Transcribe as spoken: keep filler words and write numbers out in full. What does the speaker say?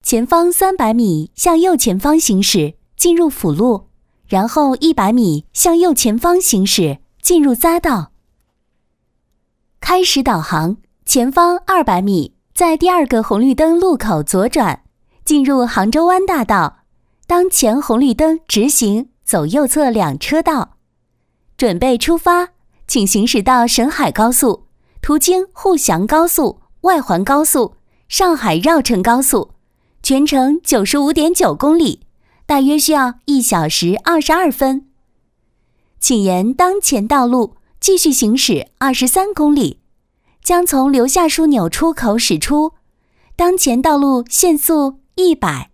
前方三百米向右前方行驶，进入辅路，然后一百米向右前方行驶，进入匝道。开始导航，前方二百米，在第二个红绿灯路口左转，进入杭州湾大道，当前红绿灯直行，走右侧两车道。准备出发，请行驶到沈海高速，途经沪翔高速、外环高速、上海绕城高速，全程 九十五点九公里，大约需要一小时二十二分。请沿当前道路继续行驶二十三公里，将从留下枢纽出口驶出，当前道路限速一百。